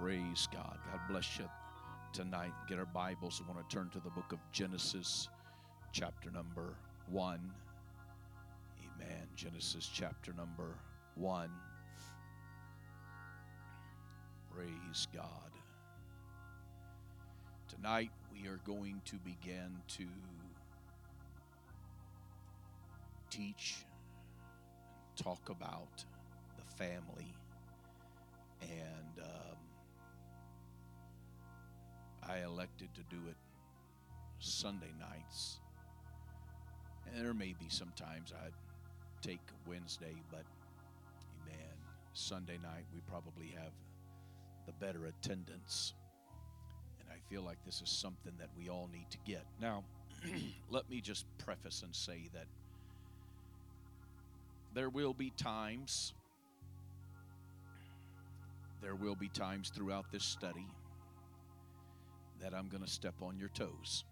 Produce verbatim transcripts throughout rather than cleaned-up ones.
Praise God. God bless you tonight. Get our Bibles. We want to turn to the book of Genesis, chapter number one. Amen. Genesis chapter number one. Praise God. Tonight we are going to begin to teach and talk about the family. And um, I elected to do it Sunday nights. And there may be sometimes I'd take Wednesday, but amen, Sunday night we probably have the better attendance. And I feel like this is something that we all need to get. Now, let me just preface and say that there will be times, there will be times throughout this study that I'm going to step on your toes.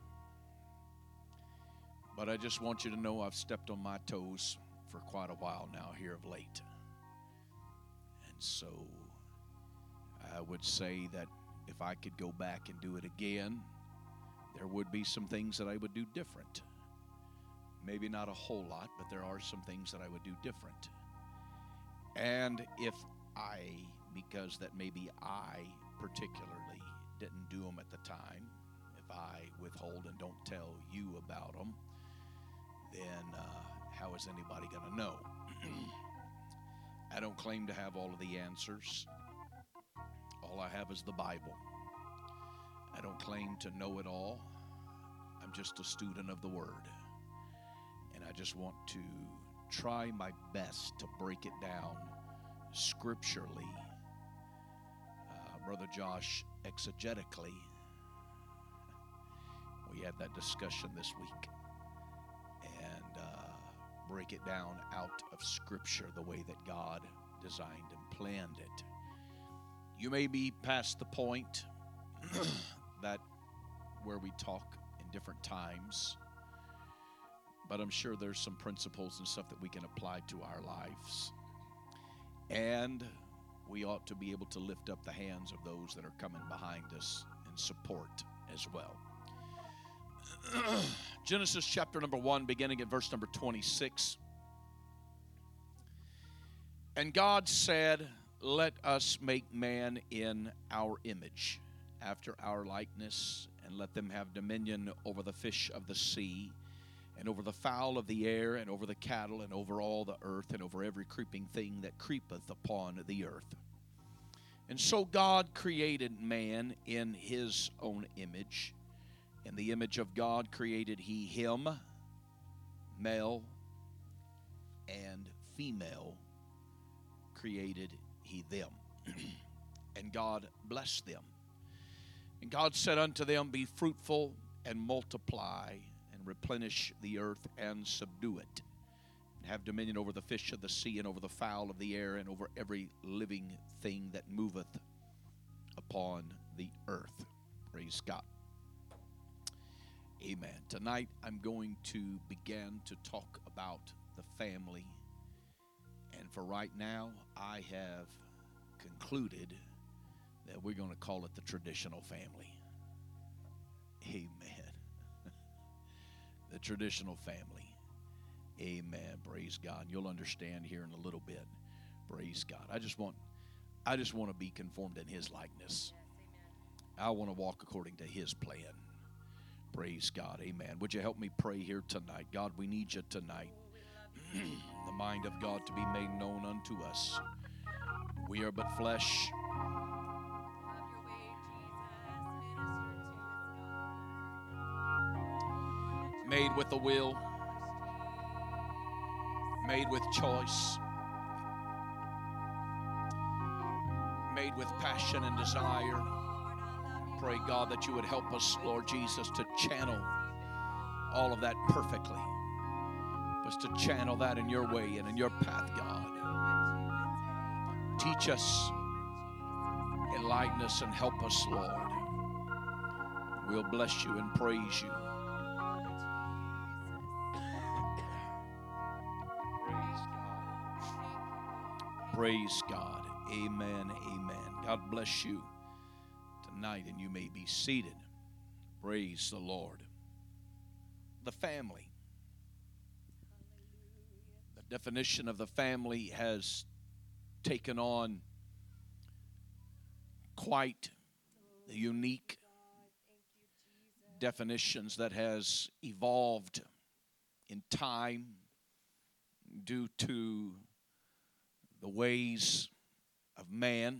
But I just want you to know I've stepped on my toes for quite a while now here of late. And so I would say that if I could go back and do it again, there would be some things that I would do different. Maybe not a whole lot, but there are some things that I would do different. And if I, because that maybe I particularly didn't do them at the time, if I withhold and don't tell you about them, then uh, how is anybody going to know? I don't claim to have all of the answers. All I have is the Bible. I don't claim to know it all. I'm just a student of the Word. And I just want to try my best to break it down scripturally. Uh, Brother Josh, exegetically. We had that discussion this week. And uh, break it down out of Scripture the way that God designed and planned it. You may be past the point that where we talk in different times, but I'm sure there's some principles and stuff that we can apply to our lives. And we ought to be able to lift up the hands of those that are coming behind us in support as well. Genesis chapter number one, beginning at verse number twenty-six. And God said, let us make man in our image, after our likeness, and let them have dominion over the fish of the sea, and over the fowl of the air, and over the cattle, and over all the earth, and over every creeping thing that creepeth upon the earth. And so God created man in his own image. In the image of God created he him, male and female created he them. And God blessed them. And God said unto them, be fruitful and multiply and replenish the earth and subdue it. And have dominion over the fish of the sea and over the fowl of the air and over every living thing that moveth upon the earth. Praise God. Amen. Tonight I'm going to begin to talk about the family. And for right now, I have concluded that we're going to call it the traditional family. Amen. The traditional family. Amen. Praise God. You'll understand here in a little bit. Praise God. I just want I just want to be conformed in his likeness. I want to walk according to his plan. Praise God. Amen. Would you help me pray here tonight? God, we need you tonight. The mind of God to be made known unto us. We are but flesh. Made with a will. Made with choice. Made with passion and desire. Pray, God, that you would help us, Lord Jesus, to channel all of that perfectly. Help us to channel that in your way and in your path, God. Teach us, enlighten us, and help us, Lord. We'll bless you and praise you. Praise God. Praise God. amen, amen. God bless you tonight, and you may be seated. Praise the Lord. The family. The definition of the family has taken on quite the unique definitions that has evolved in time due to the ways of man.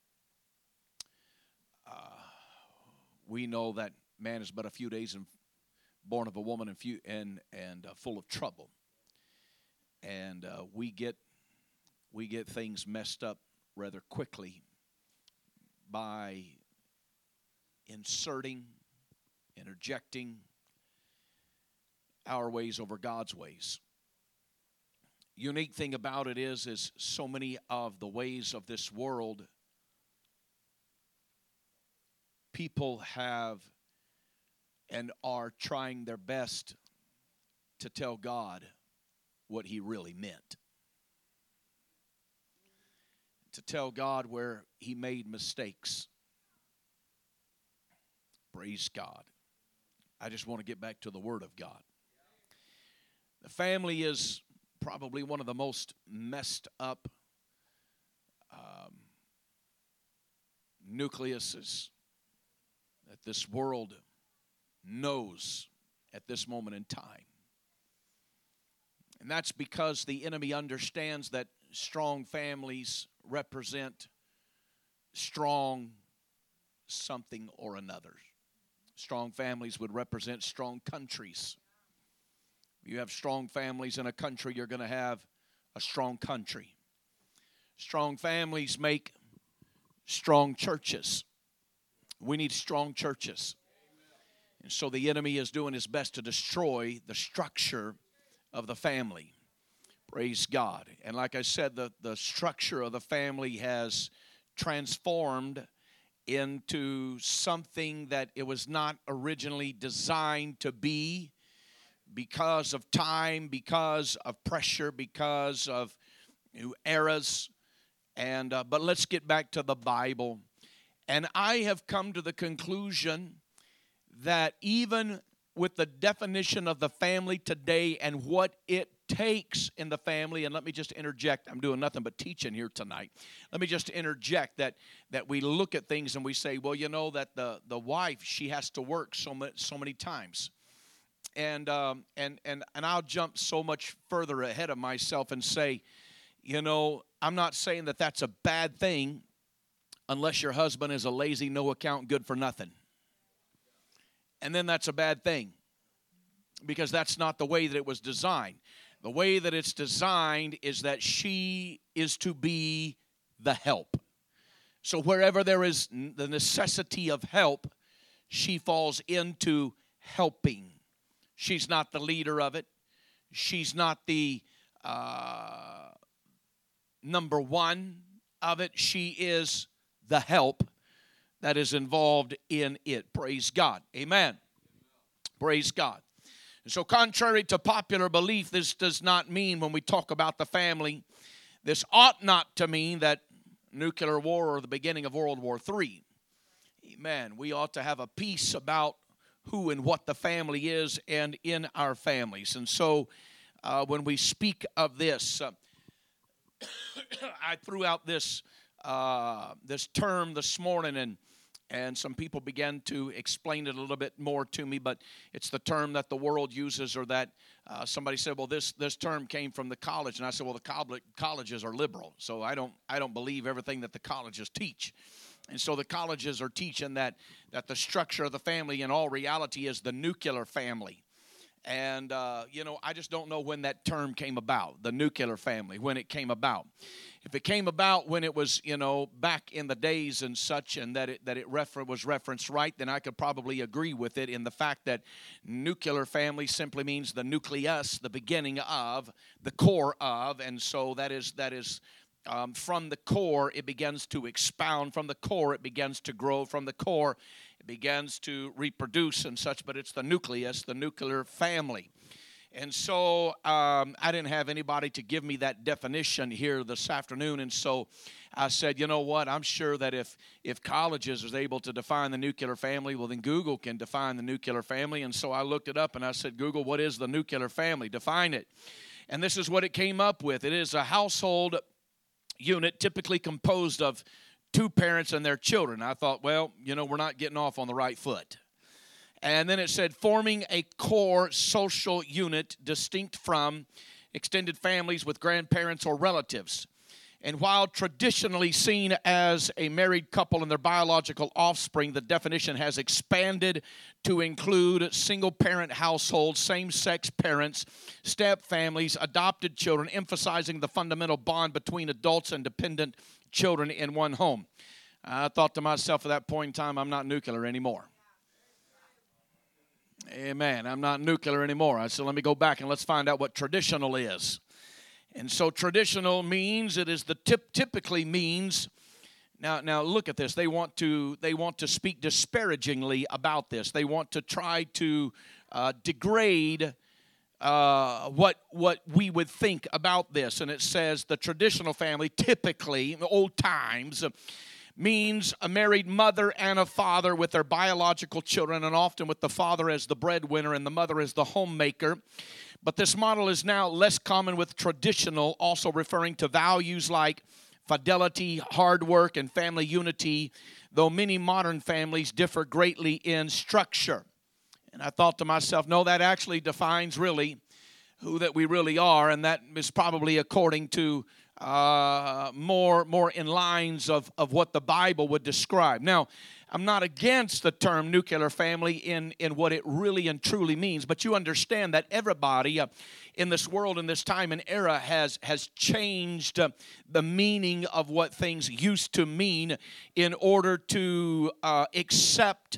Uh, we know that man is but a few days and born of a woman and few and and uh, full of trouble, and uh, we get we get things messed up rather quickly by inserting, interjecting our ways over God's ways. Unique thing about it is, is so many of the ways of this world, people have and are trying their best to tell God what He really meant. To tell God where He made mistakes. Praise God. I just want to get back to the Word of God. The family is probably one of the most messed up um, nucleuses that this world knows at this moment in time. And that's because the enemy understands that strong families represent strong something or another. Strong families would represent strong countries. If you have strong families in a country, you're going to have a strong country. Strong families make strong churches. We need strong churches. And so the enemy is doing his best to destroy the structure of the family. Praise God. And like I said, the, the structure of the family has transformed into something that it was not originally designed to be, because of time, because of pressure, because of new eras. And uh, but let's get back to the Bible. And I have come to the conclusion that even with the definition of the family today and what it takes in the family, and let me just interject, I'm doing nothing but teaching here tonight. Let me just interject that that we look at things and we say, well, you know, that the, the wife, she has to work so much, so many times. And um, and and and I'll jump so much further ahead of myself and say, you know, I'm not saying that that's a bad thing unless your husband is a lazy, no account, good for nothing. And then that's a bad thing, because that's not the way that it was designed. The way that it's designed is that she is to be the help. So wherever there is the necessity of help, she falls into helping. She's not the leader of it. She's not the uh, number one of it. She is the help that is involved in it. Praise God. Amen. Praise God. And so contrary to popular belief, this does not mean, when we talk about the family, this ought not to mean that nuclear war or the beginning of World War Three. Amen. We ought to have a peace about who and what the family is and in our families. And so uh, when we speak of this, uh, I threw out this uh, this term this morning, and and some people began to explain it a little bit more to me, but it's the term that the world uses, or that uh, somebody said, well, this this term came from the college. And I said, well, the colleges are liberal, so I don't I don't believe everything that the colleges teach. And so the colleges are teaching that that the structure of the family in all reality is the nuclear family. And, uh, you know, I just don't know when that term came about, the nuclear family, when it came about. If it came about when it was, you know, back in the days and such, and that it that it refer- was referenced right, then I could probably agree with it, in the fact that nuclear family simply means the nucleus, the beginning of, the core of. And so that is that is um, from the core, it begins to expound. From the core, it begins to grow. From the core, it begins to reproduce and such. But it's the nucleus, the nuclear family. And so um, I didn't have anybody to give me that definition here this afternoon. And so I said, you know what, I'm sure that if, if colleges is able to define the nuclear family, well, then Google can define the nuclear family. And so I looked it up and I said, Google, what is the nuclear family? Define it. And this is what it came up with. It is a household unit typically composed of two parents and their children. I thought, well, you know, we're not getting off on the right foot. And then it said, forming a core social unit distinct from extended families with grandparents or relatives. And while traditionally seen as a married couple and their biological offspring, the definition has expanded to include single-parent households, same-sex parents, step families, adopted children, emphasizing the fundamental bond between adults and dependent children in one home. I thought to myself at that point in time, I'm not nuclear anymore. Amen. I'm not nuclear anymore. I said, let me go back and let's find out what traditional is. And so traditional means, it is the tip, typically means, now now look at this, they want to they want to speak disparagingly about this. They want to try to uh, degrade uh, what, what we would think about this. And it says the traditional family, typically, in the old times, means a married mother and a father with their biological children, and often with the father as the breadwinner and the mother as the homemaker. But this model is now less common with traditional, also referring to values like fidelity, hard work, and family unity, though many modern families differ greatly in structure. And I thought to myself, no, that actually defines really who that we really are, and that is probably according to uh, more, more in lines of, of what the Bible would describe. Now, I'm not against the term nuclear family in, in what it really and truly means, but you understand that everybody uh, in this world, in this time and era, has, has changed uh, the meaning of what things used to mean in order to uh, accept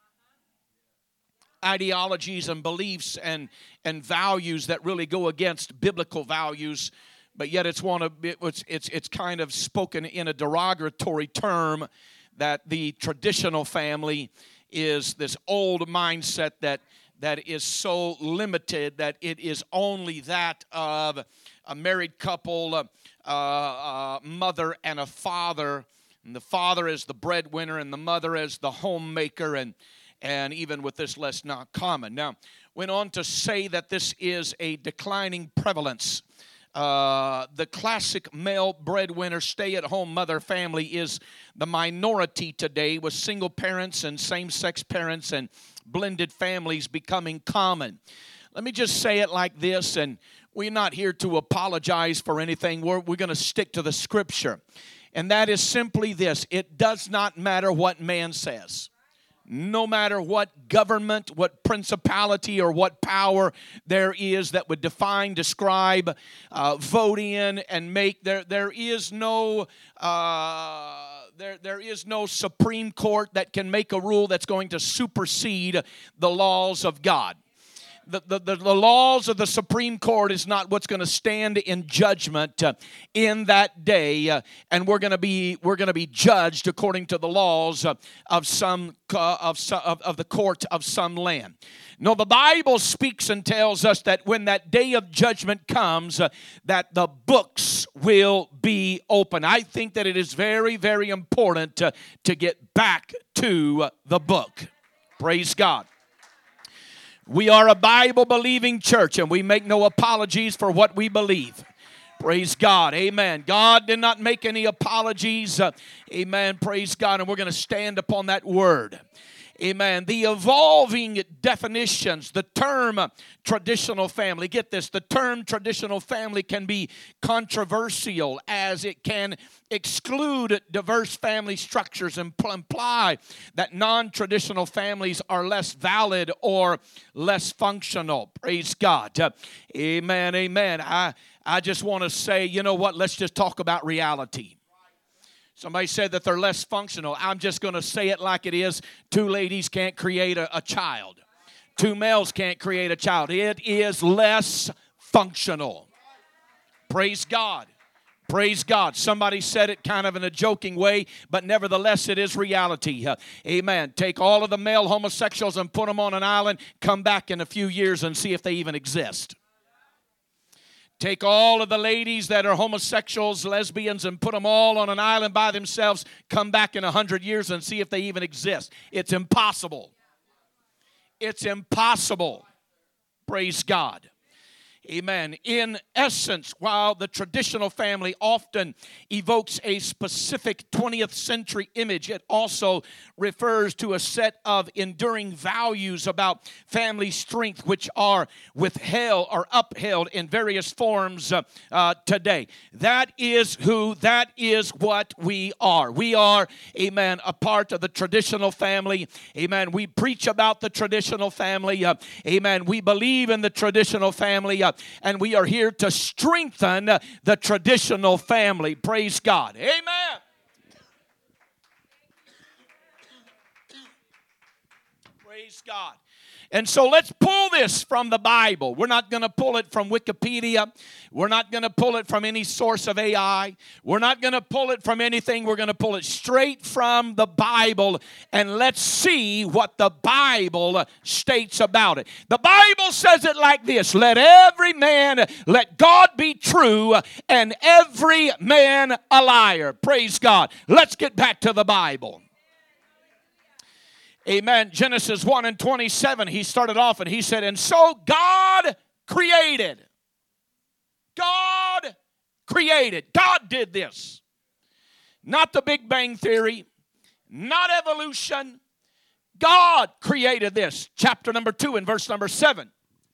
ideologies and beliefs and, and values that really go against biblical values, but yet it's one of it's it's it's kind of spoken in a derogatory term, that the traditional family is this old mindset that that is so limited that it is only that of a married couple, a, a, a mother and a father, and the father is the breadwinner and the mother is the homemaker, and and even with this less not common. Now, went on to say that this is a declining prevalence. Uh, the classic male breadwinner, stay-at-home mother family is the minority today, with single parents and same-sex parents and blended families becoming common. Let me just say it like this, and we're not here to apologize for anything. We're, we're going to stick to the Scripture, and that is simply this: it does not matter what man says. No matter what government, what principality, or what power there is that would define, describe, uh, vote in, and make, there there is no uh, there there is no Supreme Court that can make a rule that's going to supersede the laws of God. The, the, the, the laws of the Supreme Court is not what's going to stand in judgment uh, in that day, uh, and we're going to be we're going to be judged according to the laws uh, of some uh, of, of of the court of some land. No, the Bible speaks and tells us that when that day of judgment comes, uh, that the books will be open. I think that it is very, very important uh, to get back to uh, the book. Praise God. We are a Bible-believing church, and we make no apologies for what we believe. Praise God. Amen. God did not make any apologies. Uh, amen. Praise God. And we're going to stand upon that word. Amen. The evolving definitions, the term uh, traditional family, get this, the term traditional family can be controversial as it can exclude diverse family structures and imply that non-traditional families are less valid or less functional. Praise God. Uh, amen, amen. I, I just want to say, you know what, let's just talk about reality. Somebody said that they're less functional. I'm just going to say it like it is. Two ladies can't create a, a child. Two males can't create a child. It is less functional. Praise God. Praise God. Somebody said it kind of in a joking way, but nevertheless it is reality. Uh, amen. Take all of the male homosexuals and put them on an island. Come back in a few years and see if they even exist. Take all of the ladies that are homosexuals, lesbians, and put them all on an island by themselves. Come back in a hundred years and see if they even exist. It's impossible. It's impossible. Praise God. Amen. In essence, while the traditional family often evokes a specific twentieth century image, it also refers to a set of enduring values about family strength which are withheld or upheld in various forms uh, uh, today. That is who, that is what we are. We are, amen, a part of the traditional family. Amen. We preach about the traditional family. Uh, amen. We believe in the traditional family. Uh, And we are here to strengthen the traditional family. Praise God. Amen. Praise God. And so let's pull this from the Bible. We're not going to pull it from Wikipedia. We're not going to pull it from any source of A I. We're not going to pull it from anything. We're going to pull it straight from the Bible. And let's see what the Bible states about it. The Bible says it like this. Let every man, let God be true, and every man a liar. Praise God. Let's get back to the Bible. Amen. Genesis one and twenty-seven, he started off and he said, and so God created. God created. God did this. Not the Big Bang Theory. Not evolution. God created this. Chapter number two and verse number seven.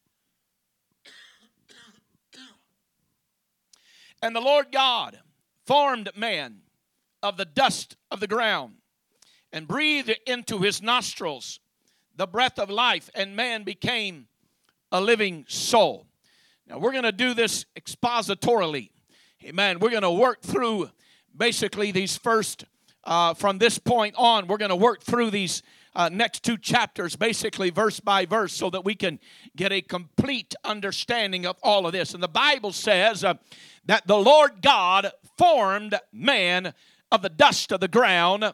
And the Lord God formed man of the dust of the ground, and breathed into his nostrils the breath of life, and man became a living soul. Now, we're going to do this expositorily. Amen. We're going to work through basically these first, uh, from this point on, we're going to work through these uh, next two chapters, basically verse by verse, so that we can get a complete understanding of all of this. And the Bible says uh, that the Lord God formed man of the dust of the ground,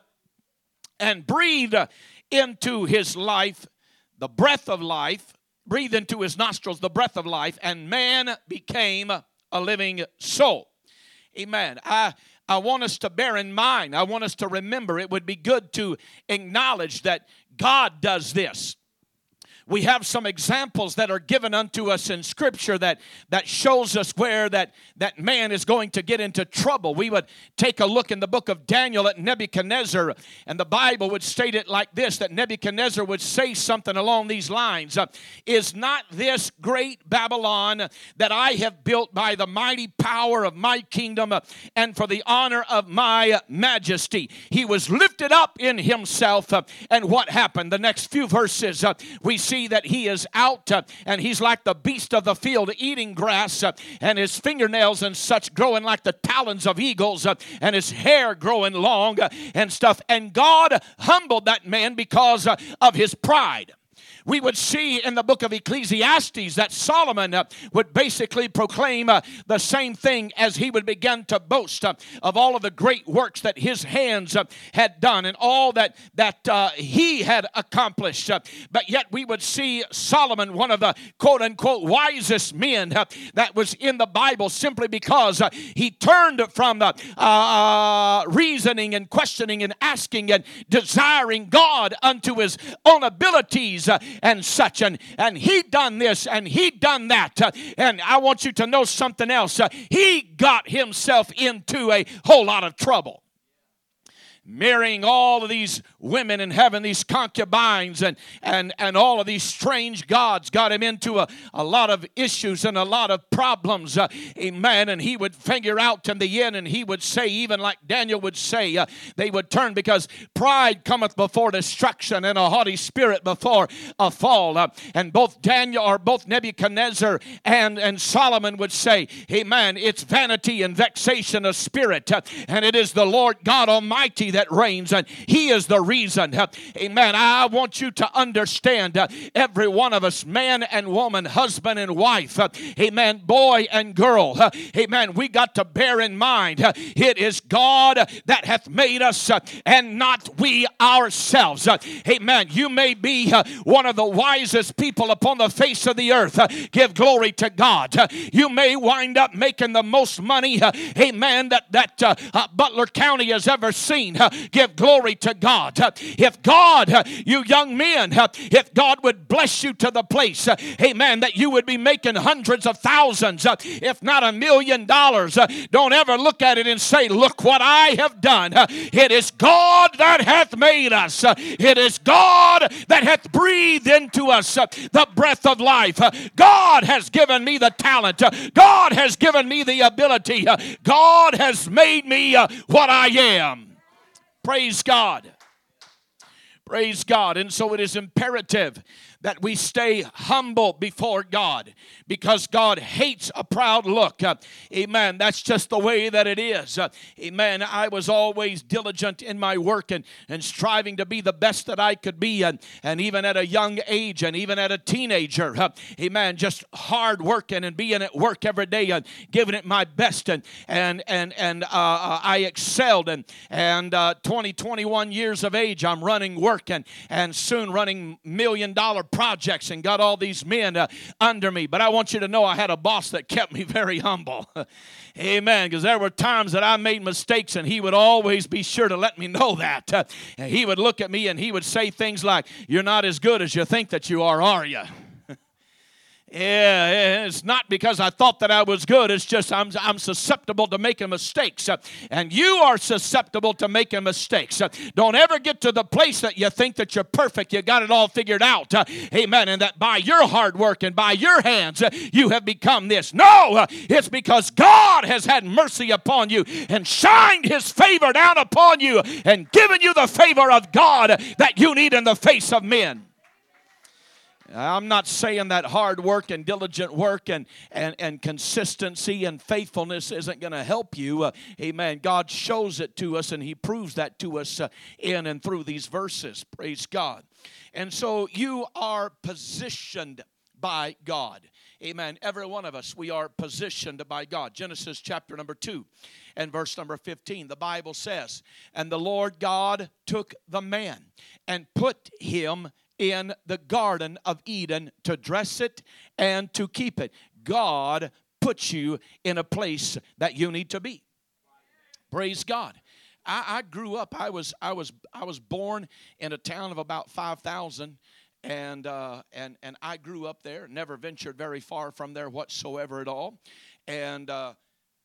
and breathed into his life the breath of life, breathed into his nostrils the breath of life, and man became a living soul. Amen. I, I want us to bear in mind, I want us to remember, it would be good to acknowledge that God does this. We have some examples that are given unto us in Scripture that, that shows us where that, that man is going to get into trouble. We would take a look in the book of Daniel at Nebuchadnezzar, and the Bible would state it like this, that Nebuchadnezzar would say something along these lines. Uh, is not this great Babylon that I have built by the mighty power of my kingdom uh, and for the honor of my majesty? He was lifted up in himself, uh, and what happened? The next few verses, uh, we see that he is out uh, and he's like the beast of the field eating grass, uh, and his fingernails and such growing like the talons of eagles, uh, and his hair growing long uh, and stuff. And God humbled that man because uh, of his pride. We would see in the book of Ecclesiastes that Solomon uh, would basically proclaim uh, the same thing as he would begin to boast uh, of all of the great works that his hands uh, had done and all that, that uh, he had accomplished. Uh, but yet we would see Solomon, one of the quote-unquote wisest men uh, that was in the Bible, simply because uh, he turned from the uh, reasoning and questioning and asking and desiring God unto his own abilities uh, and such, and, and he done this and he done that, uh, and I want you to know something else. Uh, he got himself into a whole lot of trouble, marrying all of these women and having these concubines and, and, and all of these strange gods got him into a, a lot of issues and a lot of problems. Uh, amen. And he would figure out in the end, and he would say, even like Daniel would say, uh, they would turn, because pride cometh before destruction and a haughty spirit before a fall. Uh, and both Daniel or both Nebuchadnezzar and, and Solomon would say, amen, it's vanity and vexation of spirit. Uh, and it is the Lord God Almighty that that reigns, and He is the reason. Amen. I want you to understand, uh, every one of us, man and woman, husband and wife, uh, amen, boy and girl, uh, amen, we got to bear in mind, uh, it is God that hath made us, uh, and not we ourselves. Uh, amen. You may be uh, one of the wisest people upon the face of the earth. Uh, give glory to God. Uh, you may wind up making the most money, uh, amen, that, that uh, uh, Butler County has ever seen. Uh, give glory to God. Uh, if God, uh, you young men, uh, if God would bless you to the place, uh, amen, that you would be making hundreds of thousands, uh, if not a million dollars, uh, don't ever look at it and say, look what I have done. Uh, it is God that hath made us. Uh, it is God that hath breathed into us uh, the breath of life. Uh, God has given me the talent. Uh, God has given me the ability. Uh, God has made me uh, what I am. Praise God. Praise God. And so it is imperative that we stay humble before God, because God hates a proud look. Uh, amen. That's just the way that it is. Uh, amen. I was always diligent in my work and, and striving to be the best that I could be. And, and even at a young age and even at a teenager, uh, amen, just hard working and being at work every day and giving it my best. And and and, and uh, uh, I excelled. And, and uh, twenty, twenty-one years of age, I'm running work and, and soon running million dollar projects and got all these men uh, under me. But I want you to know I had a boss that kept me very humble. Amen. Because there were times that I made mistakes, and he would always be sure to let me know that. Uh, and he would look at me and he would say things like, you're not as good as you think that you are, are you? Yeah, it's not because I thought that I was good. It's just I'm, I'm susceptible to making mistakes. Uh, and you are susceptible to making mistakes. Uh, don't ever get to the place that you think that you're perfect. You got it all figured out. Uh, amen. And that by your hard work and by your hands, uh, you have become this. No, uh, it's because God has had mercy upon you and shined His favor down upon you and given you the favor of God that you need in the face of men. I'm not saying that hard work and diligent work and, and, and consistency and faithfulness isn't going to help you. Uh, amen. God shows it to us, and He proves that to us uh, in and through these verses. Praise God. And so you are positioned by God. Amen. Every one of us, we are positioned by God. Genesis chapter number two and verse number fifteen. The Bible says, and the Lord God took the man and put him in the Garden of Eden to dress it and to keep it. God puts you in a place that you need to be. Praise God. I, I grew up. I was I was I was born in a town of about five thousand, and uh, and and I grew up there. Never ventured very far from there whatsoever at all, and uh,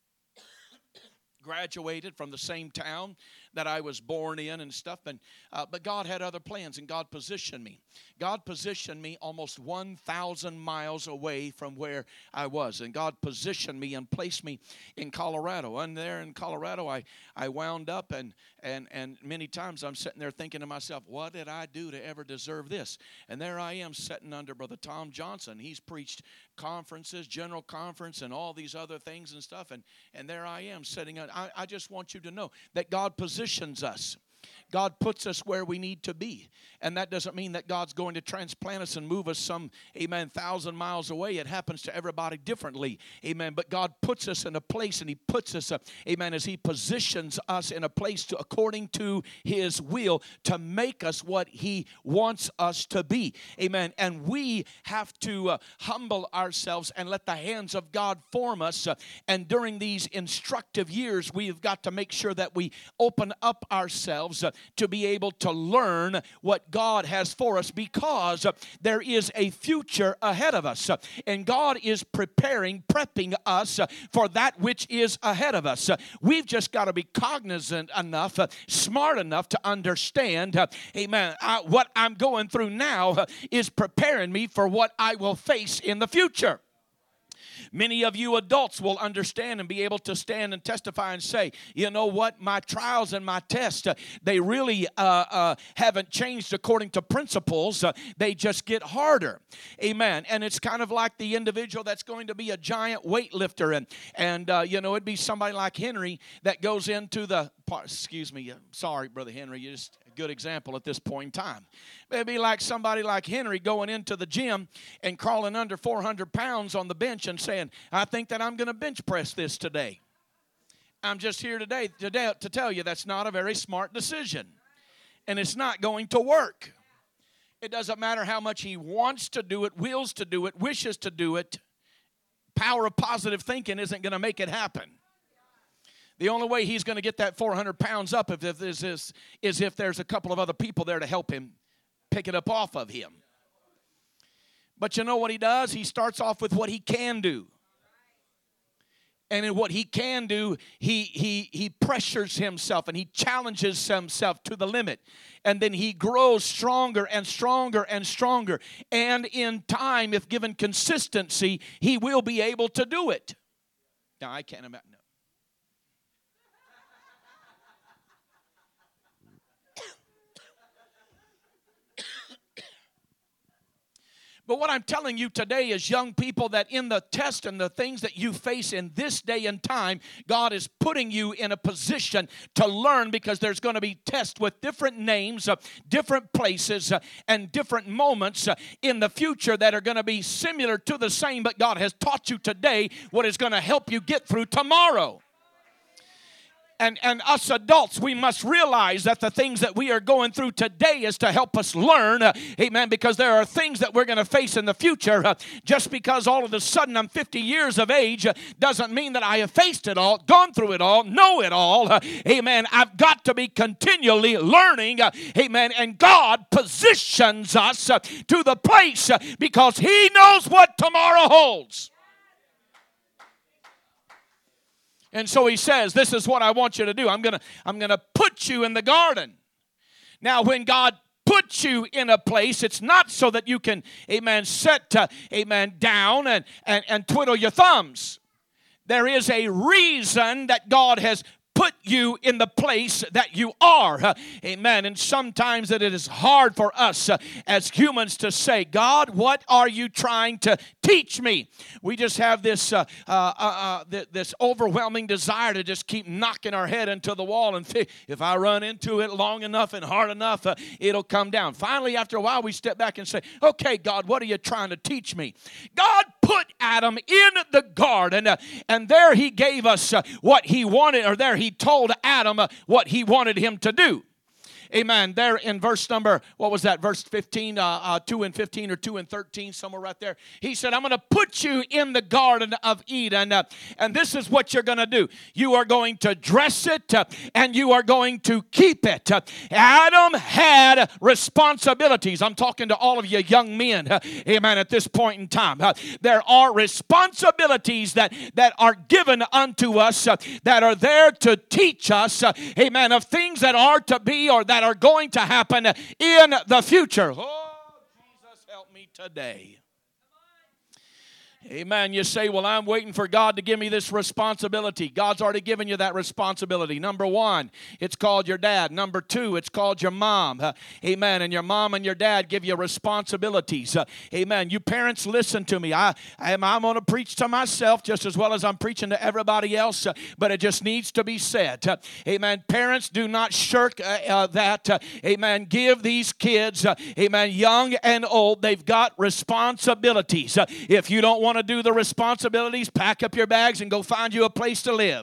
graduated from the same town that I was born in and stuff, and uh, but God had other plans, and God positioned me. God positioned me almost one thousand miles away from where I was, and God positioned me and placed me in Colorado. And there in Colorado, I, I wound up, and, and, and many times I'm sitting there thinking to myself, what did I do to ever deserve this? And there I am sitting under Brother Tom Johnson. He's preached conferences, general conference, and all these other things and stuff, and, and there I am sitting. I, I just want you to know that God positions us. God puts us where we need to be. And that doesn't mean that God's going to transplant us and move us some, amen, thousand miles away. It happens to everybody differently, amen. But God puts us in a place, and He puts us, uh, amen, as He positions us in a place to, according to His will, to make us what He wants us to be, amen. And we have to uh, humble ourselves and let the hands of God form us. Uh, and during these instructive years, we've got to make sure that we open up ourselves uh, to be able to learn what God has for us, because uh, there is a future ahead of us, uh, and God is preparing, prepping us uh, for that which is ahead of us. Uh, we've just got to be cognizant enough, uh, smart enough to understand, uh, amen, uh, what I'm going through now uh, is preparing me for what I will face in the future. Many of you adults will understand and be able to stand and testify and say, you know what, my trials and my tests, uh, they really uh, uh, haven't changed according to principles. Uh, they just get harder. Amen. And it's kind of like the individual that's going to be a giant weightlifter. And, and uh, you know, it'd be somebody like Henry that goes into the, excuse me, sorry, Brother Henry, you're just a good example at this point in time. It'd be like somebody like Henry going into the gym and crawling under four hundred pounds on the bench and saying, I think that I'm going to bench press this today. I'm just here today, today to tell you that's not a very smart decision. And it's not going to work. It doesn't matter how much he wants to do it, wills to do it, wishes to do it. Power of positive thinking isn't going to make it happen. The only way he's going to get that four hundred pounds up if, if this is, is if there's a couple of other people there to help him pick it up off of him. But you know what he does? He starts off with what he can do. And in what he can do, he, he, he pressures himself and he challenges himself to the limit. And then he grows stronger and stronger and stronger. And in time, if given consistency, he will be able to do it. Now, I can't imagine. But what I'm telling you today is, young people, that in the test and the things that you face in this day and time, God is putting you in a position to learn, because there's going to be tests with different names, uh, different places, uh, and different moments uh, in the future that are going to be similar to the same, but God has taught you today what is going to help you get through tomorrow. And, and us adults, we must realize that the things that we are going through today is to help us learn, uh, amen, because there are things that we're going to face in the future. Uh, just because all of a sudden I'm fifty years of age uh, doesn't mean that I have faced it all, gone through it all, know it all. Uh, amen. I've got to be continually learning, uh, amen, and God positions us uh, to the place uh, because He knows what tomorrow holds. And so he says, this is what I want you to do. I'm going to I'm going to put you in the garden. Now, when God puts you in a place, it's not so that you can, amen, sit, uh, amen, down and, and, and twiddle your thumbs. There is a reason that God has put you in the place that you are. Uh, amen. And sometimes it is hard for us uh, as humans to say, God, what are you trying to teach me? We just have this uh, uh, uh, th- this overwhelming desire to just keep knocking our head into the wall, and th- if I run into it long enough and hard enough, uh, it'll come down. Finally, after a while, we step back and say, okay, God, what are you trying to teach me? God put Adam in the garden, uh, and there He gave us uh, what He wanted, or there He He told Adam uh, what He wanted him to do. Amen. There in verse number, what was that? Verse fifteen, uh, uh, two and fifteen, or two and thirteen, somewhere right there. He said, I'm going to put you in the Garden of Eden, uh, and this is what you're going to do. You are going to dress it, uh, and you are going to keep it. Uh, Adam had responsibilities. I'm talking to all of you young men, uh, amen, at this point in time. Uh, there are responsibilities that, that are given unto us uh, that are there to teach us, uh, amen, of things that are to be or that are going to happen in the future. Oh, Jesus, help me today. Amen. You say, well, I'm waiting for God to give me this responsibility. God's already given you that responsibility. Number one, it's called your dad. Number two, it's called your mom. Uh, amen. And your mom and your dad give you responsibilities. Uh, amen. You parents, listen to me. I, I am, I'm going to preach to myself just as well as I'm preaching to everybody else, uh, but it just needs to be said. Uh, amen. Parents, do not shirk uh, uh, that. Uh, amen. Give these kids, uh, amen, young and old, they've got responsibilities. Uh, if you don't want to do the responsibilities, pack up your bags and go find you a place to live.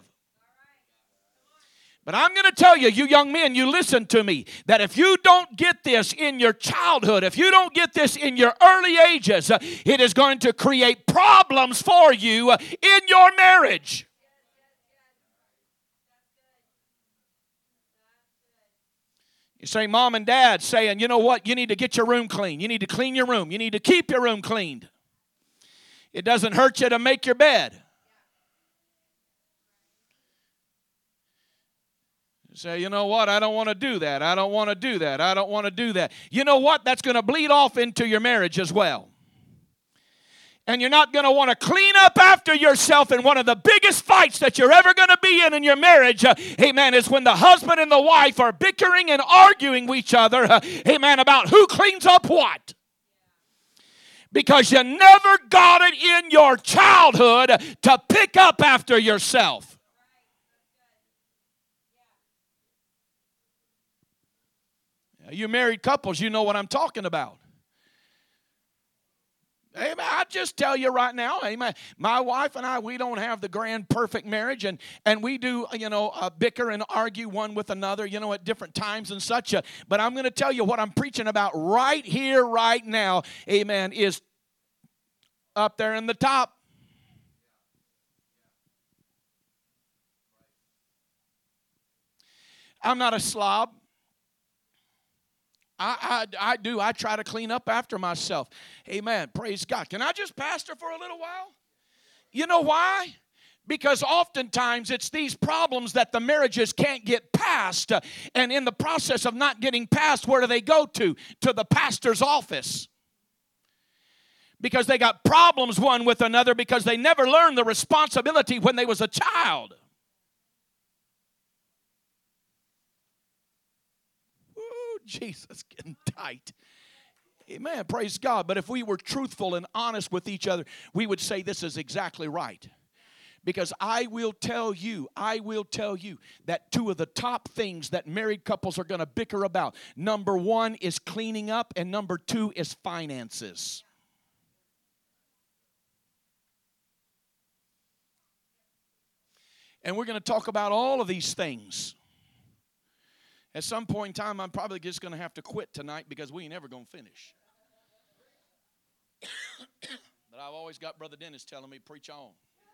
But I'm going to tell you, you young men, you listen to me, that if you don't get this in your childhood, if you don't get this in your early ages, uh, it is going to create problems for you uh, in your marriage. You say, mom and dad saying, you know what, you need to get your room clean. You need to clean your room. You need to keep your room cleaned. It doesn't hurt you to make your bed. You say, you know what, I don't want to do that. I don't want to do that. I don't want to do that. You know what, that's going to bleed off into your marriage as well. And you're not going to want to clean up after yourself. And one of the biggest fights that you're ever going to be in in your marriage, uh, amen, is when the husband and the wife are bickering and arguing with each other, uh, amen, about who cleans up what. Because you never got it in your childhood to pick up after yourself. You married couples, you know what I'm talking about. Amen. I just tell you right now, amen. My wife and I, we don't have the grand perfect marriage, and, and we do, you know, uh, bicker and argue one with another, you know, at different times and such. Uh, but I'm going to tell you what I'm preaching about right here, right now, amen, is up there in the top. I'm not a slob. I, I, I do. I try to clean up after myself. Amen. Praise God. Can I just pastor for a little while? You know why? Because oftentimes it's these problems that the marriages can't get past. Uh, and in the process of not getting past, where do they go to? To the pastor's office. Because they got problems one with another because they never learned the responsibility when they was a child. Jesus, getting tight. Amen. Praise God. But if we were truthful and honest with each other, we would say this is exactly right. Because I will tell you, I will tell you that two of the top things that married couples are going to bicker about, number one is cleaning up, and number two is finances. And we're going to talk about all of these things. At some point in time, I'm probably just going to have to quit tonight because we ain't ever going to finish. But I've always got Brother Dennis telling me, preach on.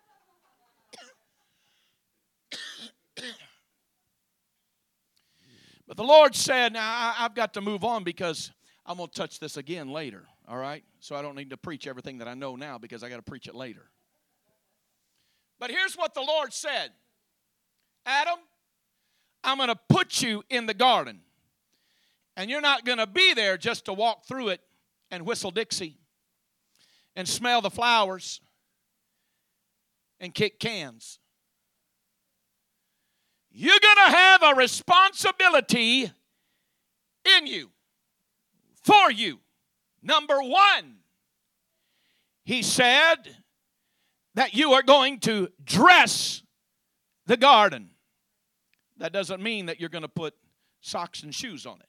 But the Lord said, now I, I've got to move on because I'm going to touch this again later, all right? So I don't need to preach everything that I know now because I got to preach it later. But here's what the Lord said. Adam, I'm going to put you in the garden. And you're not going to be there just to walk through it and whistle Dixie and smell the flowers and kick cans. You're going to have a responsibility in you, for you. Number one, he said that you are going to dress the garden. That doesn't mean that you're going to put socks and shoes on it.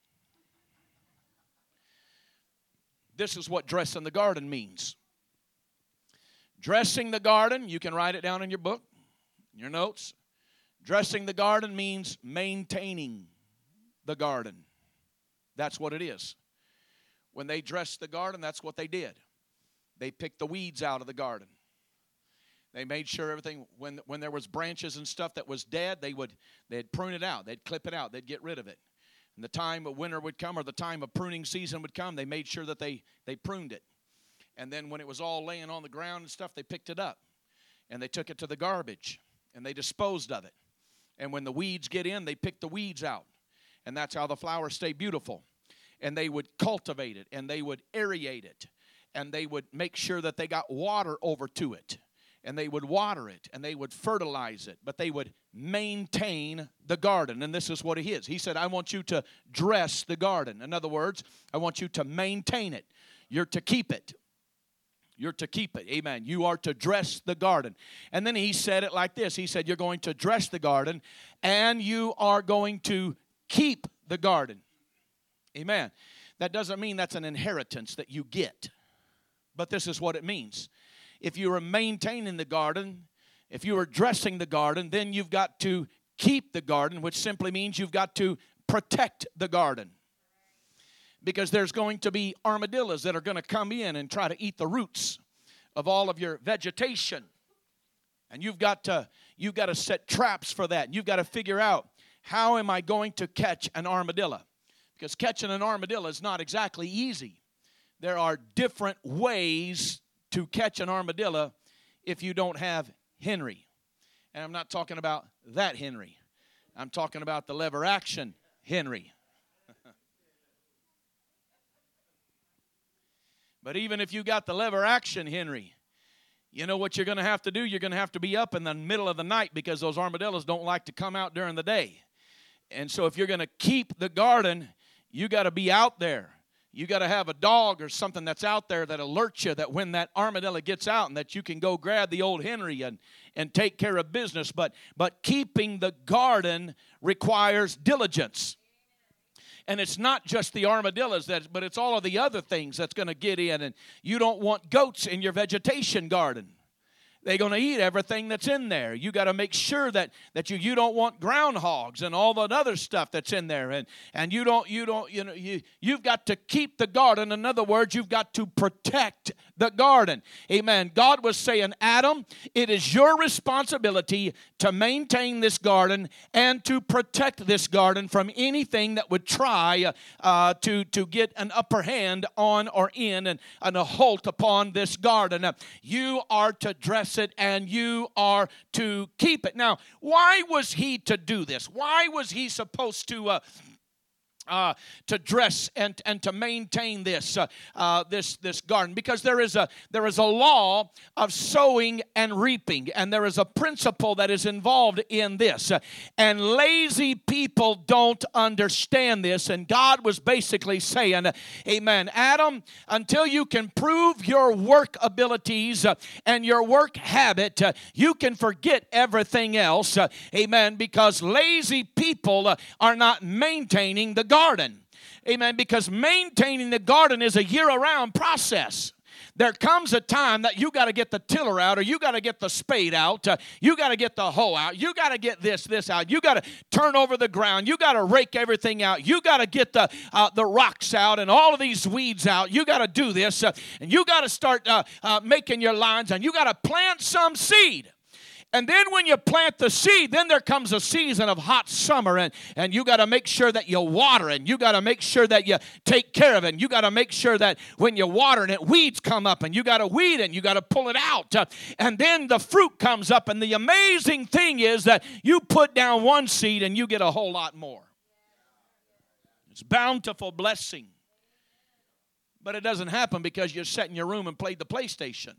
This is what dressing the garden means. Dressing the garden, you can write it down in your book, in your notes. Dressing the garden means maintaining the garden. That's what it is. When they dressed the garden, that's what they did. They picked the weeds out of the garden. They made sure everything, when, when there was branches and stuff that was dead, they would, they'd prune it out. They'd clip it out. They'd get rid of it. And the time of winter would come or the time of pruning season would come, they made sure that they, they pruned it. And then when it was all laying on the ground and stuff, they picked it up. And they took it to the garbage. And they disposed of it. And when the weeds get in, they pick the weeds out. And that's how the flowers stay beautiful. And they would cultivate it. And they would aerate it. And they would make sure that they got water over to it. And they would water it, and they would fertilize it, but they would maintain the garden. And this is what he is. He said, I want you to dress the garden. In other words, I want you to maintain it. You're to keep it. You're to keep it. Amen. You are to dress the garden. And then he said it like this. He said, you're going to dress the garden, and you are going to keep the garden. Amen. That doesn't mean that's an inheritance that you get, but this is what it means. If you are maintaining the garden, if you are dressing the garden, then you've got to keep the garden, which simply means you've got to protect the garden. Because there's going to be armadillos that are going to come in and try to eat the roots of all of your vegetation. And you've got to, you've got to set traps for that. You've got to figure out, how am I going to catch an armadillo? Because catching an armadillo is not exactly easy. There are different ways to catch an armadillo if you don't have Henry. And I'm not talking about that Henry. I'm talking about the lever action Henry. But even if you got the lever action, Henry, you know what you're going to have to do? You're going to have to be up in the middle of the night because those armadillos don't like to come out during the day. And so if you're going to keep the garden, you got to be out there. You got to have a dog or something that's out there that alerts you that when that armadillo gets out and that you can go grab the old Henry and, and take care of business. But, but keeping the garden requires diligence. And it's not just the armadillos, that, but it's all of the other things that's going to get in. And you don't want goats in your vegetation garden. They're going to eat everything that's in there. You got to make sure that, that you, you don't want groundhogs and all that other stuff that's in there. And, and you don't, you don't, you know, you, you've got to keep the garden. In other words, you've got to protect the garden. Amen. God was saying, Adam, it is your responsibility to maintain this garden and to protect this garden from anything that would try uh, to, to get an upper hand on or in and, and a halt upon this garden. Uh, you are to dress it and you are to keep it. Now, why was he to do this? Why was he supposed to uh, uh, to dress and and to maintain this uh, uh, this this garden? Because there is a there is a law of sowing and reaping, and there is a principle that is involved in this. Uh, and lazy people don't understand this. And God was basically saying, uh, Amen, Adam, until you can prove your work abilities uh, and your work habit, uh, you can forget everything else. Uh, amen. Because lazy people uh, are not maintaining the garden. Amen. Because maintaining the garden is a year-round process. There comes a time that you got to get the tiller out, or you got to get the spade out, uh, you got to get the hoe out, you got to get this, this out, you got to turn over the ground, you got to rake everything out, you got to get the uh, the rocks out and all of these weeds out, you got to do this, uh, and you got to start uh, uh, making your lines, and you got to plant some seed. And then when you plant the seed, then there comes a season of hot summer, and, and you got to make sure that you water it. And you got to make sure that you take care of it. And you got to make sure that when you water it, weeds come up, and you got to weed it, and you got to pull it out. Uh, and then the fruit comes up, and the amazing thing is that you put down one seed, and you get a whole lot more. It's bountiful blessing. But it doesn't happen because you sat in your room and played the PlayStation.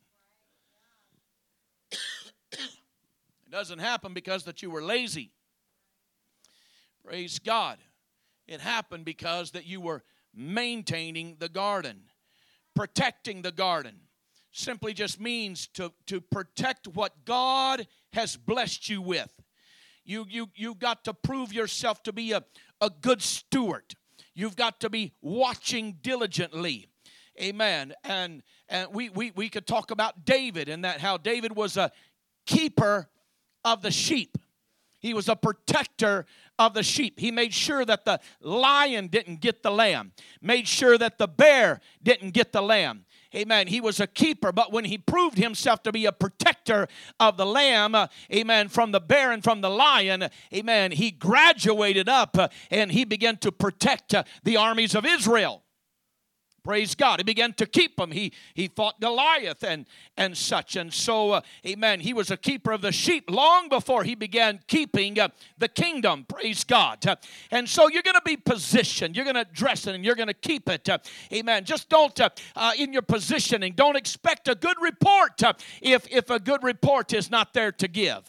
It doesn't happen because that you were lazy. Praise God. It happened because that you were maintaining the garden. Protecting the garden simply just means to, to protect what God has blessed you with. You, you, you've got to prove yourself to be a, a good steward. You've got to be watching diligently. Amen. And, and we, we, we could talk about David and that how David was a keeper of the sheep. He was a protector of the sheep. He made sure that the lion didn't get the lamb. Made sure that the bear didn't get the lamb. Amen. He was a keeper, but when he proved himself to be a protector of the lamb, uh, amen, from the bear and from the lion, amen, he graduated up uh, and he began to protect uh, the armies of Israel. Praise God. He began to keep them. He, he fought Goliath and, and such. And so, uh, amen, he was a keeper of the sheep long before he began keeping uh, the kingdom. Praise God. Uh, and so you're going to be positioned. You're going to dress it and you're going to keep it. Uh, amen. Just don't, uh, uh, in your positioning, don't expect a good report uh, if, if a good report is not there to give.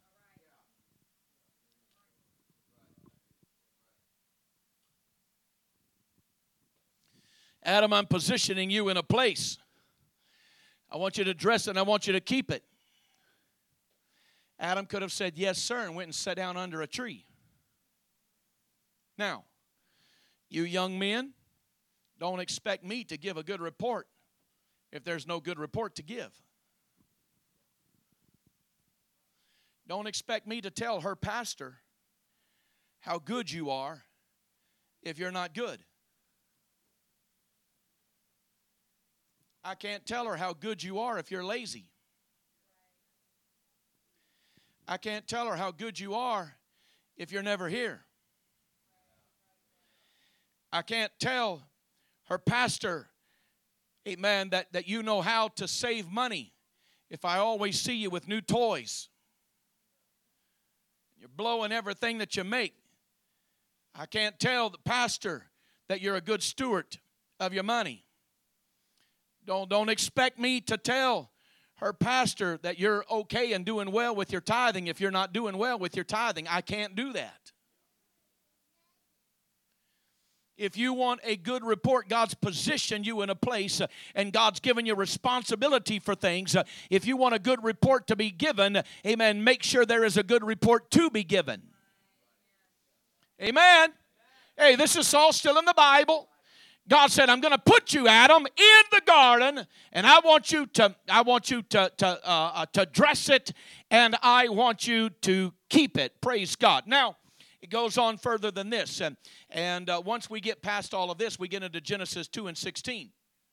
Adam, I'm positioning you in a place. I want you to dress it and I want you to keep it. Adam could have said, yes, sir, and went and sat down under a tree. Now, you young men, don't expect me to give a good report if there's no good report to give. Don't expect me to tell her pastor how good you are if you're not good. I can't tell her how good you are if you're lazy. I can't tell her how good you are if you're never here. I can't tell her pastor, amen, that, that you know how to save money if I always see you with new toys. You're blowing everything that you make. I can't tell the pastor that you're a good steward of your money. Don't, don't expect me to tell her pastor that you're okay and doing well with your tithing if you're not doing well with your tithing. I can't do that. If you want a good report, God's positioned you in a place uh, and God's given you responsibility for things. Uh, if you want a good report to be given, amen, make sure there is a good report to be given. Amen. Hey, this is all still in the Bible. God said, I'm going to put you, Adam, in the garden, and I want you to, I want you to, to, uh, uh, to dress it, and I want you to keep it. Praise God. Now, it goes on further than this. And, and uh, once we get past all of this, we get into Genesis two and sixteen.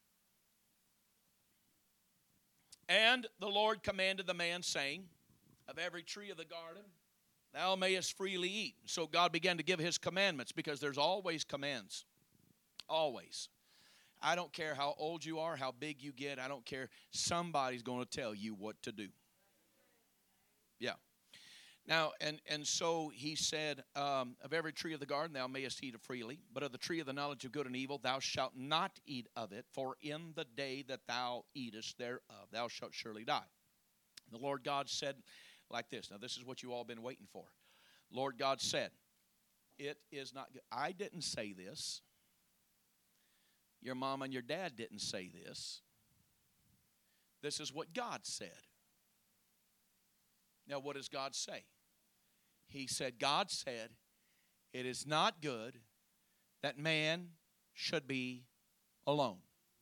And the Lord commanded the man, saying, of every tree of the garden thou mayest freely eat. So God began to give his commandments, because there's always commands. Always. I don't care how old you are, how big you get. I don't care. Somebody's going to tell you what to do. Yeah. Now, and, and so he said, um, of every tree of the garden thou mayest eat freely, but of the tree of the knowledge of good and evil thou shalt not eat of it, for in the day that thou eatest thereof thou shalt surely die. The Lord God said like this. Now, this is what you all been waiting for. Lord God said, it is not good. I didn't say this. Your mom and your dad didn't say this. This is what God said. Now, what does God say? He said, God said, it is not good that man should be alone.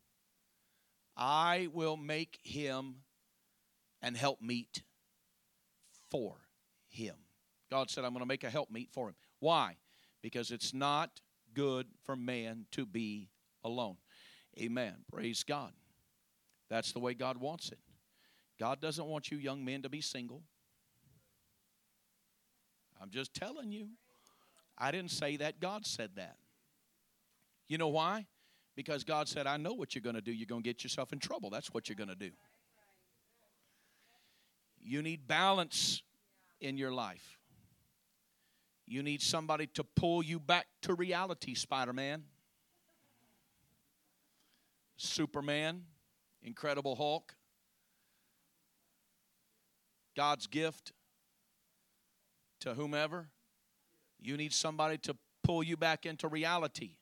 I will make him an helpmeet for him. God said, I'm going to make a helpmeet for him. Why? Because it's not good for man to be alone. Amen. Praise God. That's the way God wants it. God doesn't want you young men to be single. I'm just telling you. I didn't say that. God said that. You know why? Because God said, I know what you're going to do. You're going to get yourself in trouble. That's what you're going to do. You need balance in your life. You need somebody to pull you back to reality, Spider-Man, Superman, Incredible Hulk, God's gift to whomever. You need somebody to pull you back into reality.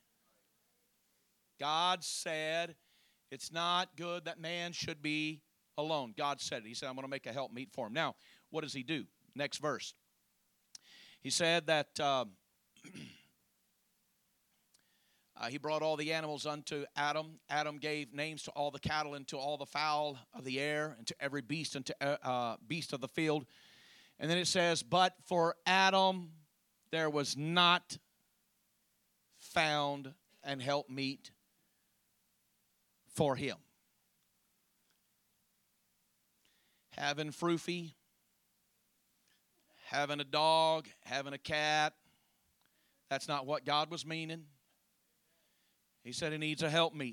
God said it's not good that man should be alone. God said it. He said, I'm going to make a helpmeet for him. Now, what does he do? Next verse. He said that um, uh, he brought all the animals unto Adam. Adam gave names to all the cattle and to all the fowl of the air and to every beast and to uh, beast of the field. And then it says, but for Adam there was not found an helpmeet for him. Having Froofy, having a dog, having a cat, that's not what God was meaning. He said he needs a helpmeet.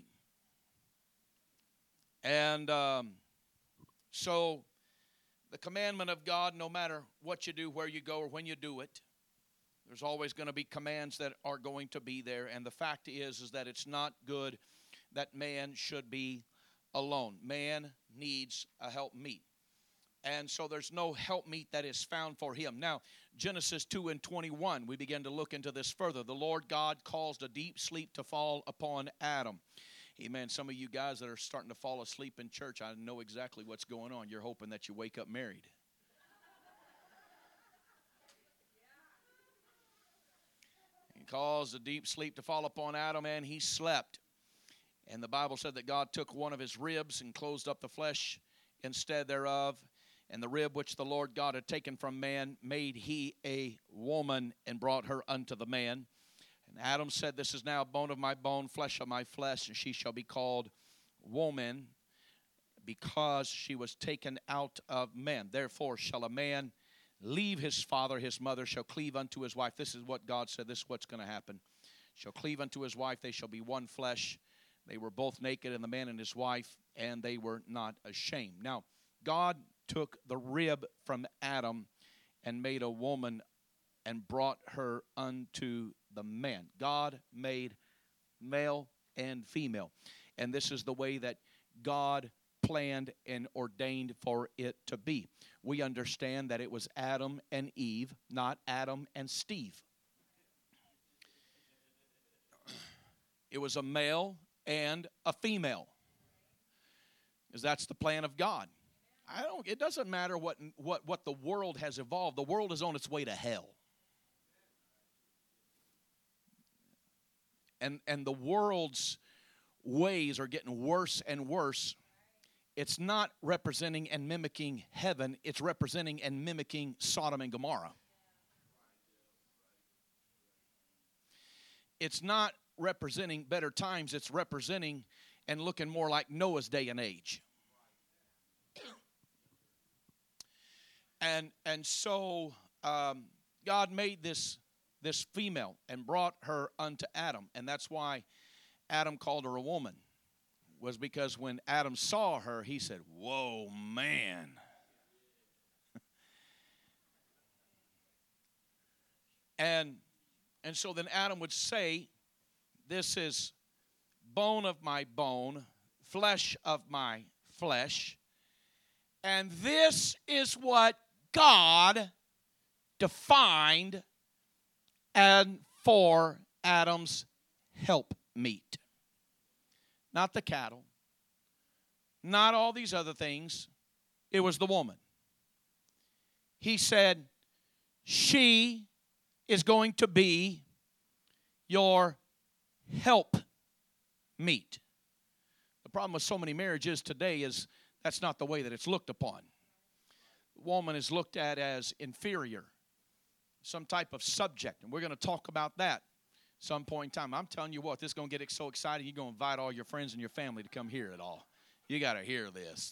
And um, so the commandment of God, no matter what you do, where you go, or when you do it, there's always going to be commands that are going to be there. And the fact is, is that it's not good that man should be alone. Man needs a helpmeet. And so there's no helpmeet that is found for him. Now, Genesis two and twenty-one, we begin to look into this further. The Lord God caused a deep sleep to fall upon Adam. Amen. Some of you guys that are starting to fall asleep in church, I know exactly what's going on. You're hoping that you wake up married. He caused a deep sleep to fall upon Adam, and he slept. And the Bible said that God took one of his ribs and closed up the flesh instead thereof. And the rib which the Lord God had taken from man made he a woman and brought her unto the man. And Adam said, this is now bone of my bone, flesh of my flesh, and she shall be called woman, because she was taken out of man. Therefore shall a man leave his father, his mother, shall cleave unto his wife. This is what God said. This is what's going to happen. Shall cleave unto his wife. They shall be one flesh. They were both naked, and the man and his wife, and they were not ashamed. Now, God took the rib from Adam and made a woman and brought her unto the man. God made male and female. And this is the way that God planned and ordained for it to be. We understand that it was Adam and Eve, not Adam and Steve. It was a male and a female, because that's the plan of God. I don't. It doesn't matter what what what the world has evolved. The world is on its way to hell, and and the world's ways are getting worse and worse. It's not representing and mimicking heaven. It's representing and mimicking Sodom and Gomorrah. It's not representing better times. It's representing and looking more like Noah's day and age. And and so um, God made this this female and brought her unto Adam, and that's why Adam called her a woman. Was because when Adam saw her, he said, "Whoa, man!" and and so then Adam would say, "This is bone of my bone, flesh of my flesh, and this is what God defined and for Adam's helpmeet. Not the cattle, not all these other things. It was the woman. He said, she is going to be your helpmeet. The problem with so many marriages today is that's not the way that it's looked upon. The woman is looked at as inferior, some type of subject, and we're going to talk about that some point in time. I'm telling you what, this is going to get so exciting, you're going to invite all your friends and your family to come hear it all. You got to hear this.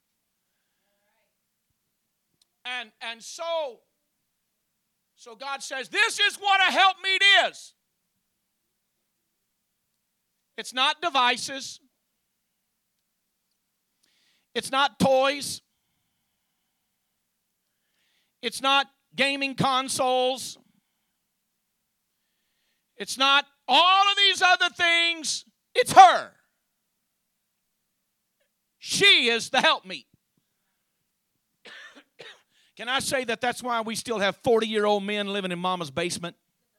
And and so, so God says, this is what a helpmeet is. It's not devices. It's not toys. It's not gaming consoles. It's not all of these other things. It's her. She is the helpmeet. Can I say that that's why we still have forty-year-old men living in mama's basement?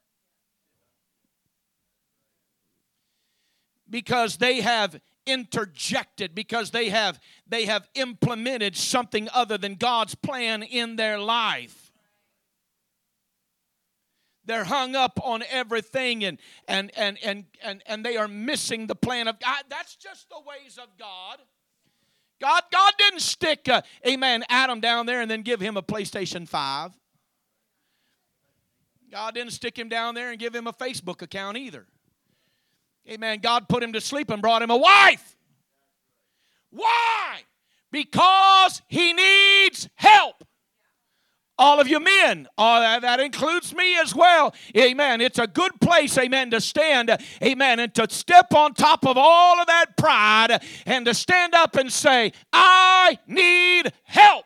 Because they have interjected, because they have they have implemented something other than God's plan in their life. They're hung up on everything, and and and and and, and they are missing the plan of God. That's just the ways of God. God, God didn't stick, uh, amen, Adam down there and then give him a PlayStation five. God didn't stick him down there and give him a Facebook account either. Amen. God put him to sleep and brought him a wife. Why? Because he needs help. All of you men, all that, that includes me as well. Amen. It's a good place, amen, to stand, amen, and to step on top of all of that pride and to stand up and say, I need help.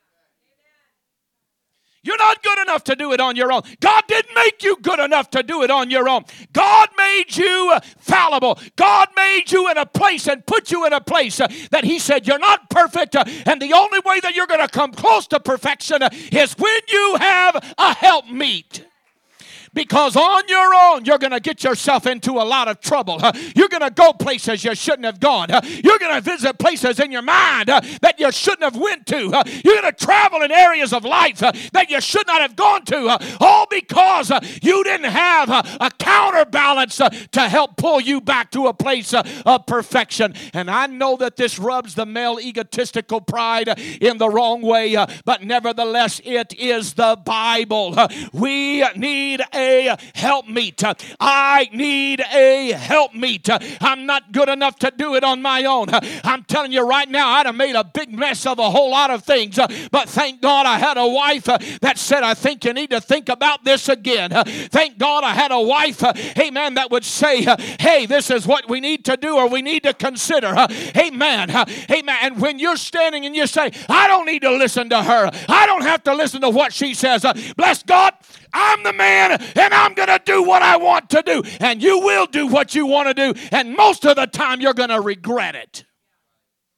You're not good enough to do it on your own. God didn't make you good enough to do it on your own. God made you fallible. God made you in a place and put you in a place that he said you're not perfect, and the only way that you're going to come close to perfection is when you have a helpmeet. Because on your own, you're going to get yourself into a lot of trouble. You're going to go places you shouldn't have gone. You're going to visit places in your mind that you shouldn't have went to. You're going to travel in areas of life that you should not have gone to. All because you didn't have a counterbalance to help pull you back to a place of perfection. And I know that this rubs the male egotistical pride in the wrong way, but nevertheless, it is the Bible. We need a A helpmeet. I need a helpmeet. I'm not good enough to do it on my own. I'm telling you right now, I'd have made a big mess of a whole lot of things, but thank God I had a wife that said, I think you need to think about this again. Thank God I had a wife, amen, that would say, hey, this is what we need to do or we need to consider. Amen. Amen. And when you're standing and you say, I don't need to listen to her. I don't have to listen to what she says. Bless God, I'm the man, and I'm going to do what I want to do. And you will do what you want to do. And most of the time, you're going to regret it.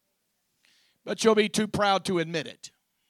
but you'll be too proud to admit it.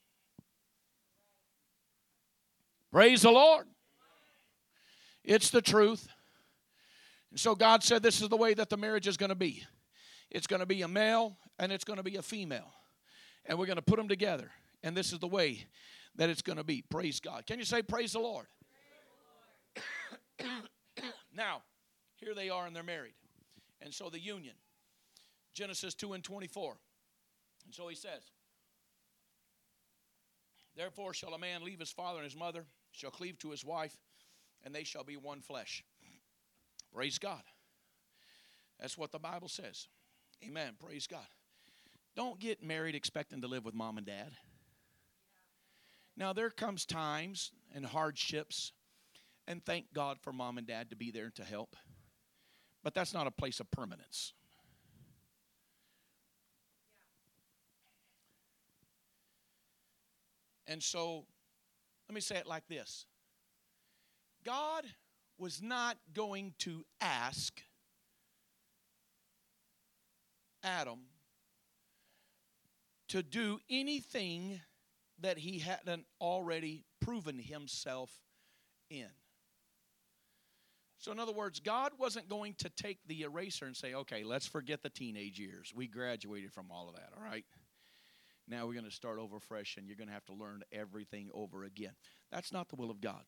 Praise the Lord. It's the truth. And so God said this is the way that the marriage is going to be. It's going to be a male and it's going to be a female. And we're going to put them together. And this is the way that it's going to be. Praise God. Can you say praise the Lord? Praise the Lord. Now, here they are and they're married. And so the union. Genesis two and twenty-four. And so he says, therefore shall a man leave his father and his mother, shall cleave to his wife, and they shall be one flesh. Praise God. That's what the Bible says. Amen. Praise God. Don't get married expecting to live with mom and dad. Now, there comes times and hardships, and thank God for mom and dad to be there to help. But that's not a place of permanence. And so, let me say it like this. God was not going to ask Adam to do anything that he hadn't already proven himself in. So in other words, God wasn't going to take the eraser and say, okay, let's forget the teenage years. We graduated from all of that, all right? Now we're going to start over fresh and you're going to have to learn everything over again. That's not the will of God.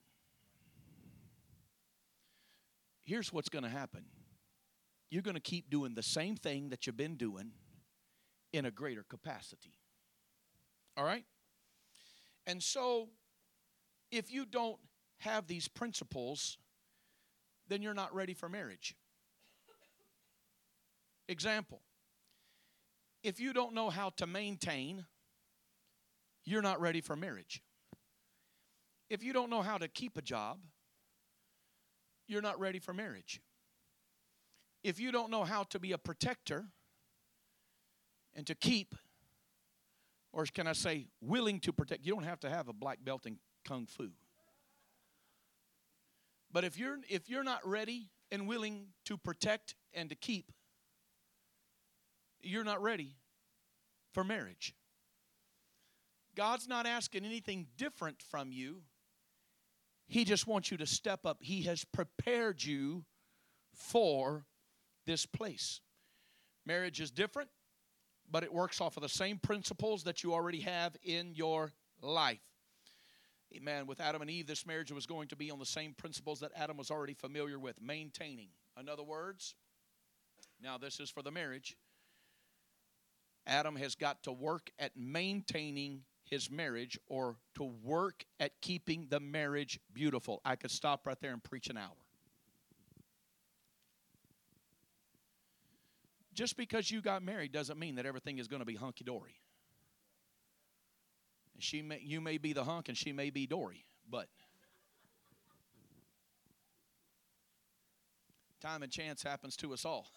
Here's what's going to happen. You're going to keep doing the same thing that you've been doing in a greater capacity. All right? And so, if you don't have these principles, then you're not ready for marriage. Example. If you don't know how to maintain, you're not ready for marriage. If you don't know how to keep a job, you're not ready for marriage. If you don't know how to be a protector and to keep, or can I say willing to protect, you don't have to have a black belt in Kung Fu. But if you're if you're not ready and willing to protect and to keep, you're not ready for marriage. God's not asking anything different from you. He just wants you to step up. He has prepared you for this place. Marriage is different, but it works off of the same principles that you already have in your life. Amen. With Adam and Eve, this marriage was going to be on the same principles that Adam was already familiar with, maintaining. In other words, now this is for the marriage. Adam has got to work at maintaining his marriage or to work at keeping the marriage beautiful. I could stop right there and preach an hour. Just because you got married doesn't mean that everything is going to be hunky-dory. She may, you may be the hunk and she may be dory, but time and chance happens to us all.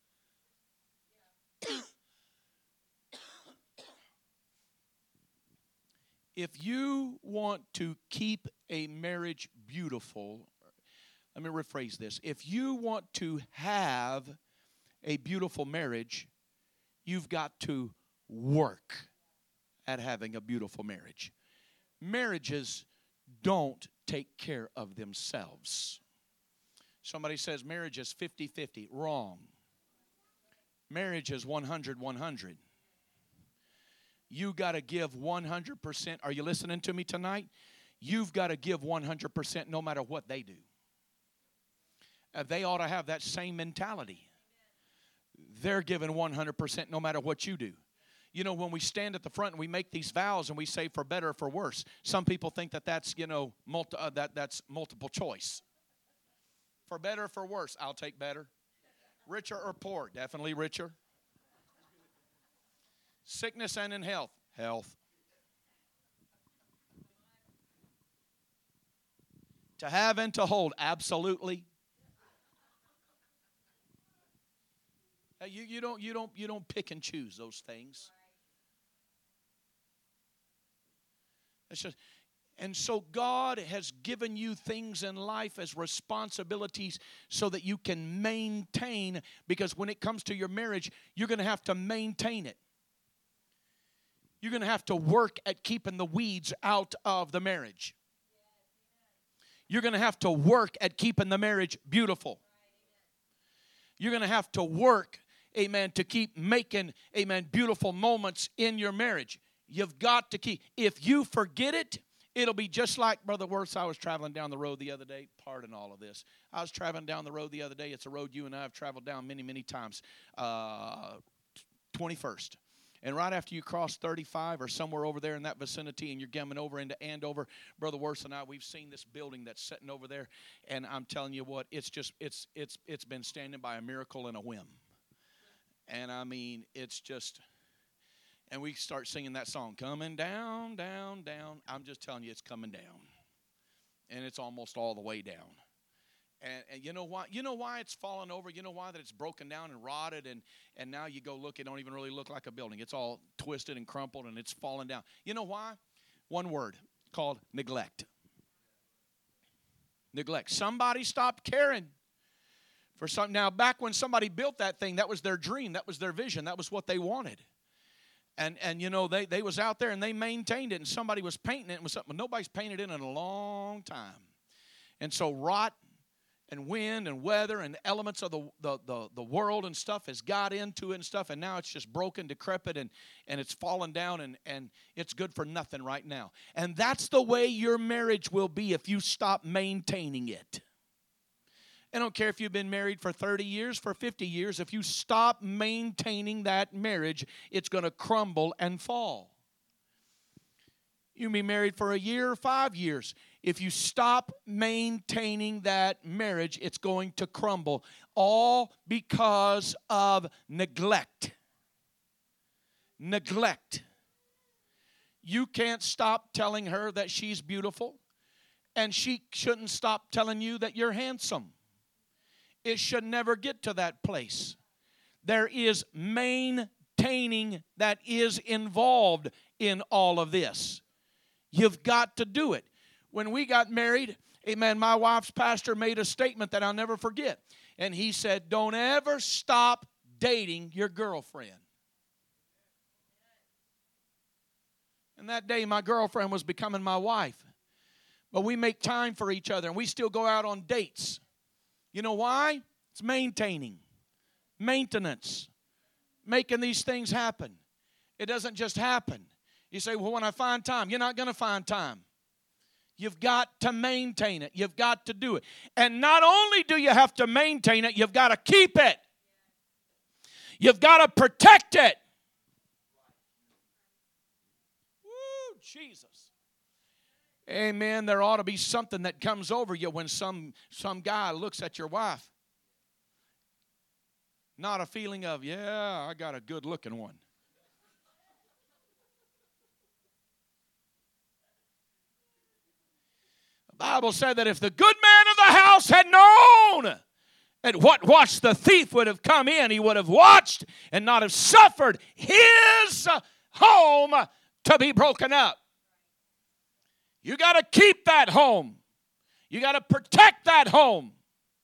If you want to keep a marriage beautiful, let me rephrase this. If you want to have a beautiful marriage, you've got to work at having a beautiful marriage. Marriages don't take care of themselves. Somebody says marriage is fifty-fifty. Wrong. Marriage is one hundred one hundred. You got to give one hundred percent. Are you listening to me tonight? You've got to give one hundred percent no matter what they do. Uh, they ought to have that same mentality. They're giving one hundred percent no matter what you do. You know, when we stand at the front and we make these vows and we say for better or for worse, some people think that that's, you know, multi, uh, that that's multiple choice. For better or for worse, I'll take better. Richer or poor? Definitely richer. Sickness and in health? Health. To have and to hold? Absolutely. Uh, you, you don't you don't you don't pick and choose those things. It's just, and so God has given you things in life as responsibilities so that you can maintain, because when it comes to your marriage, you're going to have to maintain it. You're going to have to work at keeping the weeds out of the marriage. You're going to have to work at keeping the marriage beautiful. You're going to have to work, amen, to keep making, amen, beautiful moments in your marriage. You've got to keep. If you forget it, it'll be just like, Brother Worth, I was traveling down the road the other day. Pardon all of this. I was traveling down the road the other day. It's a road you and I have traveled down many, many times. Uh, twenty-first. And right after you cross thirty-five or somewhere over there in that vicinity and you're coming over into Andover, Brother Worth and I, we've seen this building that's sitting over there. And I'm telling you what, it's just, it's it's it's been standing by a miracle and a whim. And I mean, it's just, and we start singing that song, coming down, down, down. I'm just telling you, it's coming down. And it's almost all the way down. And, and you know why? You know why it's fallen over? You know why that it's broken down and rotted, and, and now you go look, it don't even really look like a building. It's all twisted and crumpled, and it's fallen down. You know why? One word, called neglect. Neglect. Somebody stopped caring for something. Now, back when somebody built that thing, that was their dream. That was their vision. That was what they wanted. And, and you know, they, they was out there, and they maintained it, and somebody was painting it. And was something nobody's painted it in a long time. And so rot and wind and weather and elements of the, the, the, the world and stuff has got into it and stuff, and now it's just broken, decrepit, and, and it's fallen down, and, and it's good for nothing right now. And that's the way your marriage will be if you stop maintaining it. I don't care if you've been married for thirty years, for fifty years. If you stop maintaining that marriage, it's going to crumble and fall. You can be married for a year or five years. If you stop maintaining that marriage, it's going to crumble. All because of neglect. Neglect. You can't stop telling her that she's beautiful, and she shouldn't stop telling you that you're handsome. It should never get to that place. There is maintaining that is involved in all of this. You've got to do it. When we got married, amen, my wife's pastor made a statement that I'll never forget. And he said, don't ever stop dating your girlfriend. And that day, my girlfriend was becoming my wife. But we make time for each other, and we still go out on dates. You know why? It's maintaining. Maintenance. Making these things happen. It doesn't just happen. You say, well, when I find time. You're not going to find time. You've got to maintain it. You've got to do it. And not only do you have to maintain it, you've got to keep it. You've got to protect it. Woo, Jesus. Amen. There ought to be something that comes over you when some, some guy looks at your wife. Not a feeling of, yeah, I got a good looking one. The Bible said that if the good man of the house had known that what watched the thief would have come in, he would have watched and not have suffered his home to be broken up. You got to keep that home. You got to protect that home.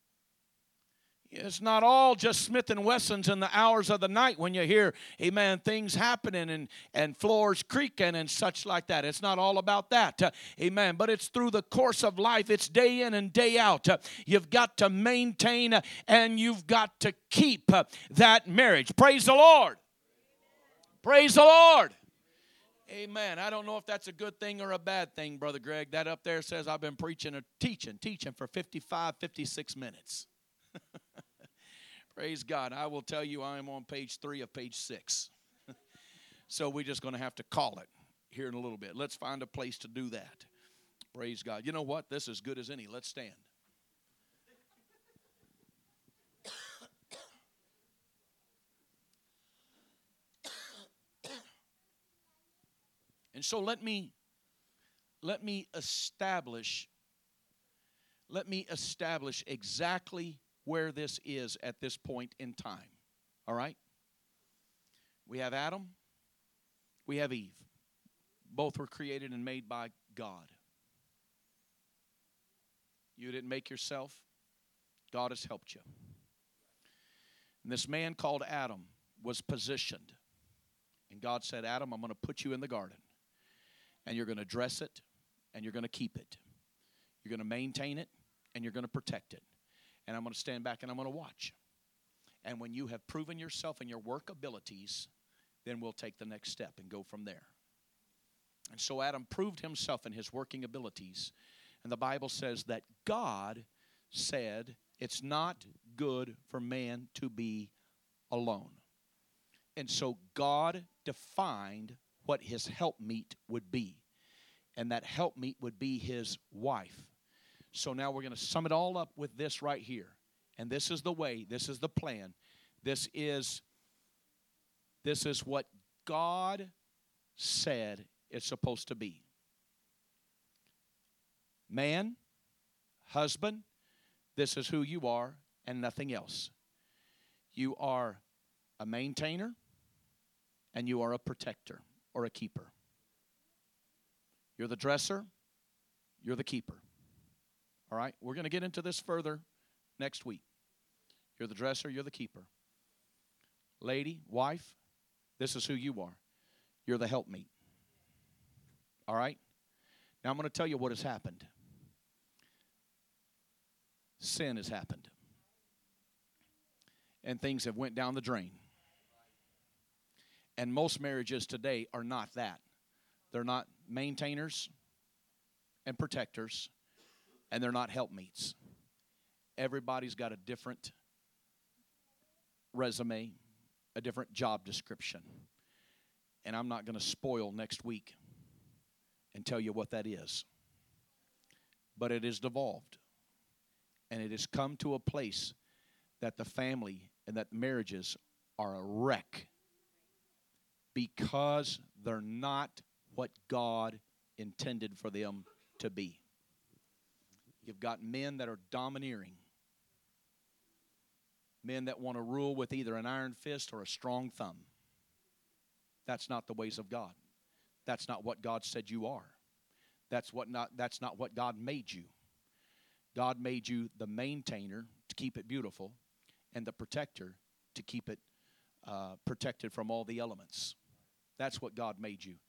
It's not all just Smith and Wessons in the hours of the night when you hear, amen, things happening and, and floors creaking and such like that. It's not all about that, uh, amen. But it's through the course of life. It's day in and day out. Uh, you've got to maintain uh, and you've got to keep uh, that marriage. Praise the Lord. Praise the Lord. Amen. I don't know if that's a good thing or a bad thing, Brother Greg. That up there says I've been preaching or teaching, teaching for fifty-five, fifty-six minutes. Praise God. I will tell you I am on page three of page six. So we're just going to have to call it here in a little bit. Let's find a place to do that. Praise God. You know what? This is as good as any. Let's stand. And so let me let me establish let me establish exactly where this is at this point in time. All right? We have Adam, we have Eve. Both were created and made by God. You didn't make yourself. God has helped you. And this man called Adam was positioned. And God said, Adam, I'm going to put you in the garden. And you're going to dress it, and you're going to keep it. You're going to maintain it, and you're going to protect it. And I'm going to stand back, and I'm going to watch. And when you have proven yourself and your work abilities, then we'll take the next step and go from there. And so Adam proved himself in his working abilities. And the Bible says that God said it's not good for man to be alone. And so God defined what his helpmeet would be. And that helpmeet would be his wife. So now we're going to sum it all up with this right here. And this is the way, this is the plan. This is, this is what God said it's supposed to be. Man, husband, this is who you are and nothing else. You are a maintainer and you are a protector or a keeper. You're the dresser, you're the keeper. All right, we're going to get into this further next week. You're the dresser, you're the keeper. Lady, wife, this is who you are. You're the helpmeet. All right? Now I'm going to tell you what has happened. Sin has happened. And things have went down the drain. And most marriages today are not that. They're not maintainers and protectors, and they're not helpmeets. Everybody's got a different resume, a different job description. And I'm not going to spoil next week and tell you what that is. But it has devolved. And it has come to a place that the family and that marriages are a wreck because they're not what God intended for them to be. You've got men that are domineering. Men that want to rule with either an iron fist or a strong thumb. That's not the ways of God. That's not what God said you are. That's what not that's not what God made you. God made you the maintainer to keep it beautiful and the protector to keep it uh, protected from all the elements. That's what God made you.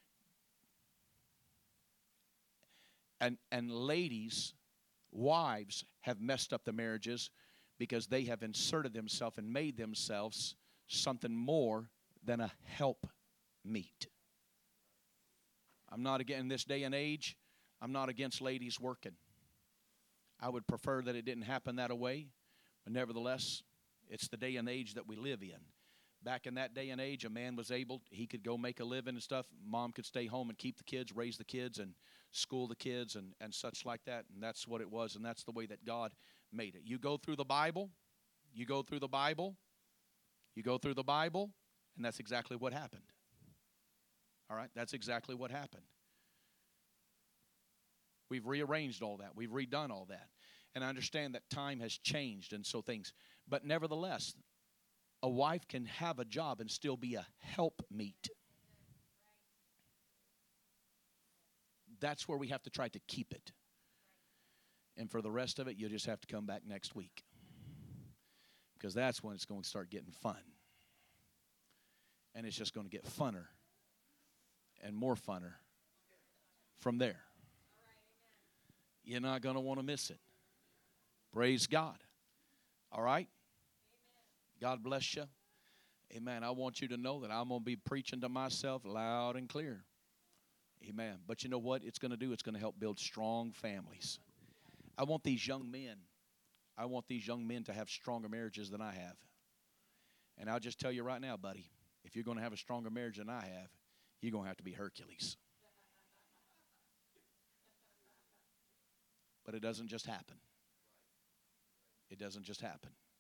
And and ladies, wives have messed up the marriages because they have inserted themselves and made themselves something more than a helpmeet. I'm not against, in this day and age, I'm not against ladies working. I would prefer that it didn't happen that way, but nevertheless, it's the day and age that we live in. Back in that day and age, a man was able, he could go make a living and stuff. Mom could stay home and keep the kids, raise the kids, and school the kids and, and such like that. And that's what it was, and that's the way that God made it. You go through the Bible, you go through the Bible, you go through the Bible, and that's exactly what happened. All right, that's exactly what happened. We've rearranged all that. We've redone all that. And I understand that time has changed and so things. But nevertheless, a wife can have a job and still be a helpmeet. That's where we have to try to keep it. And for the rest of it, you'll just have to come back next week. Because that's when it's going to start getting fun. And it's just going to get funner and more funner from there. You're not going to want to miss it. Praise God. All right? God bless you. Amen. I want you to know that I'm going to be preaching to myself loud and clear. Amen. But you know what it's going to do? It's going to help build strong families. I want these young men, I want these young men to have stronger marriages than I have. And I'll just tell you right now, buddy, if you're going to have a stronger marriage than I have, you're going to have to be Hercules. But it doesn't just happen. It doesn't just happen.